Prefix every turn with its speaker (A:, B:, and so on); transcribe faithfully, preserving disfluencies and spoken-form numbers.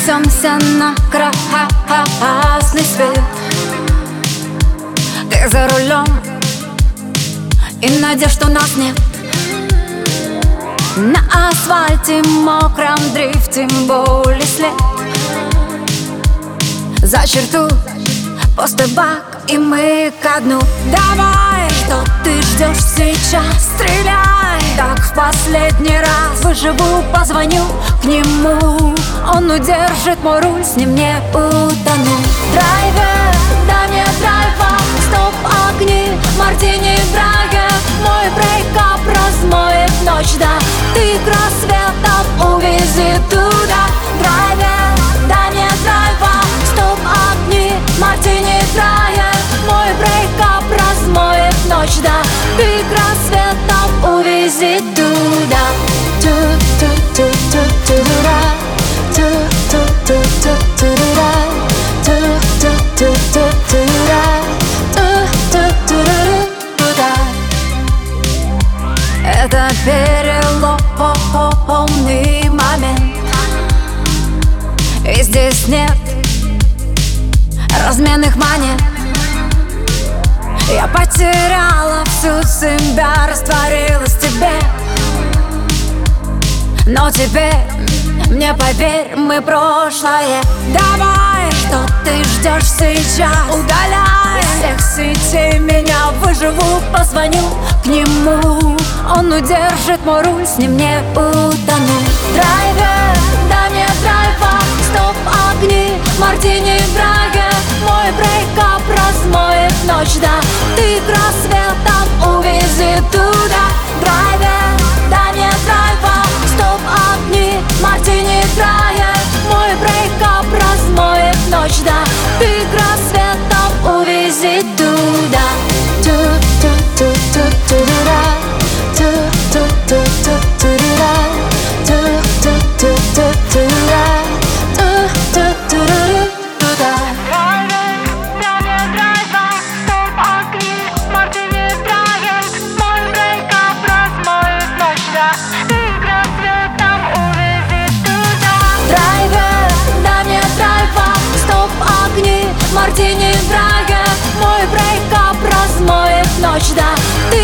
A: несемся на красный свет. Ты за рулем, и надежд у нас нет. На асфальте мокром дрифтим боли след. За черту пустой бак, и мы ко дну. Давай, что ты ждешь сейчас? Стреляй, так в последний раз. Выживу, позвоню к нему, он удержит мой руль, с ним не утону. Драйвер, дай мне драйва, стоп, огни, мартини, драйвер. Мой брейкап размоет ночь, да. Ты к рассветам увези туда. Драйвер, дай мне драйва, стоп, огни, мартини, драйвер. Мой брейкап размоет ночь, да. Ты к рассветам увези туда. Ту-ту-ту-ту-ту-ра, ту-ту-ту-ту-ту-ра, ту-ту-ту-ту-ту-ра, ту-ту-ту-ру-ту-да. Это переломный момент, и здесь нет разменных монет. Я потеряла всю себя, растворилась в тебе. Но теперь, мне поверь, мы прошлое. Давай, что ты ждешь сейчас? Удаляй из всех сетей меня, выживу, позвоню к нему, он удержит мой руль, с ним не утону. Драйвер, дай мне драйва, стоп, огни, мартини, драйвер. Мой брейкап размоет ночь, да. Ты к рассветам увези туда. Драйвер, дай мне драйва, стоп, огни, мартини, драйвер. Мой брейкап размоет ночь, да. Ты к рассветам увези туда. Ту-ту-ту-ту-ту-ра, ту-ту-ту-ту-ту-ра, ту-ту-ту-ту-ту-ра, ту-ту-ту-ру-ту-да. Мартини, драйвер, мой брейкап размоет ночь, да.